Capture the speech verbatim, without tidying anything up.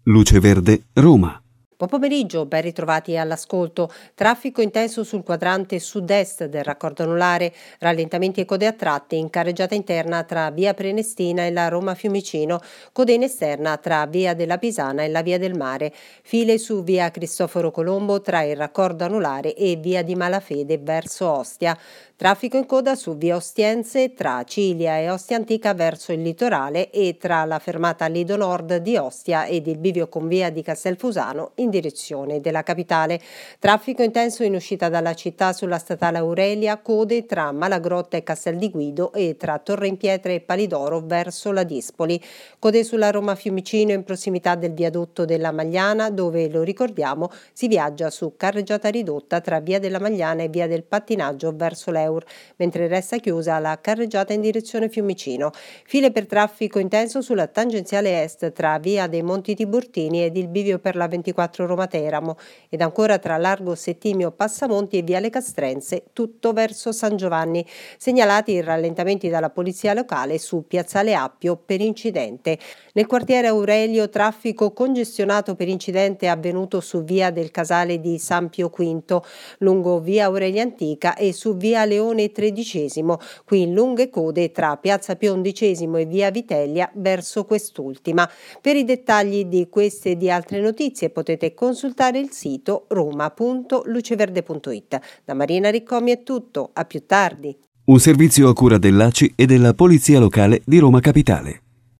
Luce Verde, Roma. Buon pomeriggio, ben ritrovati all'ascolto. Traffico intenso sul quadrante sud-est del raccordo anulare, rallentamenti e code a tratti in carreggiata interna tra via Prenestina e la Roma Fiumicino, code in esterna tra via della Pisana e la via del Mare, file su via Cristoforo Colombo tra il raccordo anulare e via di Malafede verso Ostia. Traffico in coda su via Ostiense tra Cilia e Ostia Antica verso il litorale e tra la fermata Lido Nord di Ostia ed il bivio con via di Castelfusano in direzione della capitale. Traffico intenso in uscita dalla città sulla statale Aurelia, code tra Malagrotta e Castel di Guido e tra Torre in Pietre e Palidoro verso la Dispoli. Code sulla Roma Fiumicino in prossimità del viadotto della Magliana, dove, lo ricordiamo, si viaggia su carreggiata ridotta tra via della Magliana e via del Pattinaggio verso l'Eur, mentre resta chiusa la carreggiata in direzione Fiumicino. File per traffico intenso sulla tangenziale est tra via dei Monti Tiburtini ed il bivio per la ventiquattro Roma Teramo, ed ancora tra largo Settimio Passamonti e viale Castrense, tutto verso San Giovanni. Segnalati i rallentamenti dalla polizia locale su piazzale Appio per incidente. Nel quartiere Aurelio, traffico congestionato per incidente avvenuto su via del Casale di San Pio V, lungo via Aurelia Antica e su via Leone tredicesimo, qui in lunghe code tra piazza Pio undicesimo e via Vitellia verso quest'ultima. Per i dettagli di queste e di altre notizie potete consultare il sito roma punto luceverde punto it. Da Marina Riccomi è tutto, a più tardi. Un servizio a cura dell'A C I e della Polizia Locale di Roma Capitale.